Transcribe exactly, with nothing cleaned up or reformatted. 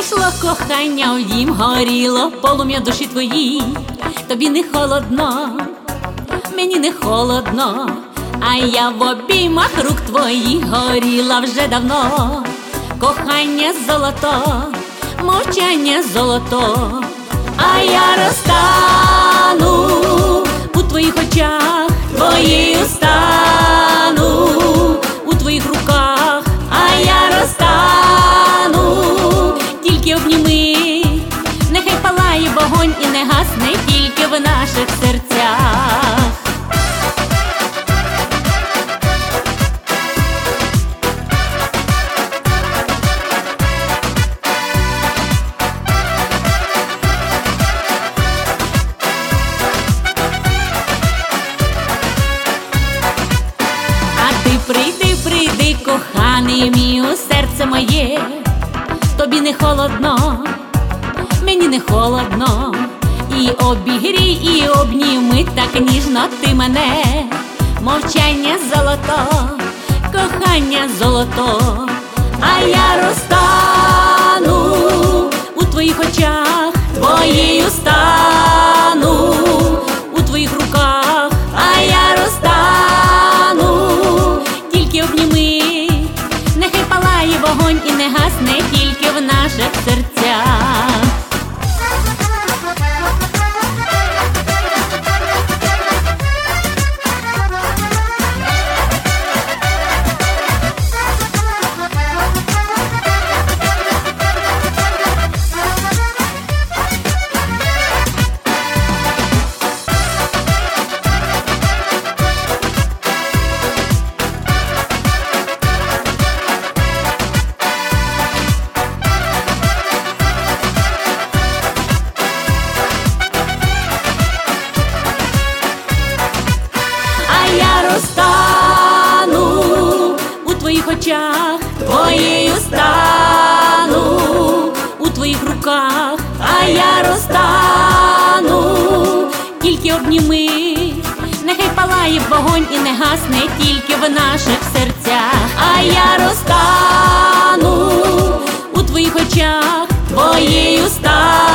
Шло кохання в дім, горіло полум'я душі твої. Тобі не холодно, мені не холодно, а я в обіймах рук твоїх горіла вже давно. Кохання золото, мовчання золото, а я розтану у твоїх очах, твоєю стану, у твоїх руках, а я розтану. Тільки обніми, нехай палає вогонь і не гасне тільки в наших серцях. Прийди, прийди, коханий мій, у серце моє. Тобі не холодно, мені не холодно. І обігрій, і обніми так ніжно ти мене. Мовчання золото, кохання золото, а я розтану у твоїх очах, твоєю стану, у твоїх руках, а я розтану. Тільки обніми, нехай палає вогонь і не гасне тільки в наших серцях. Стану у твоїх очах, твоєю стану, у твоїх руках, а я розтану. Тільки обніми, нехай палає вогонь і не гасне тільки в наших серцях, а я розтану у твоїх очах, твоєю стану.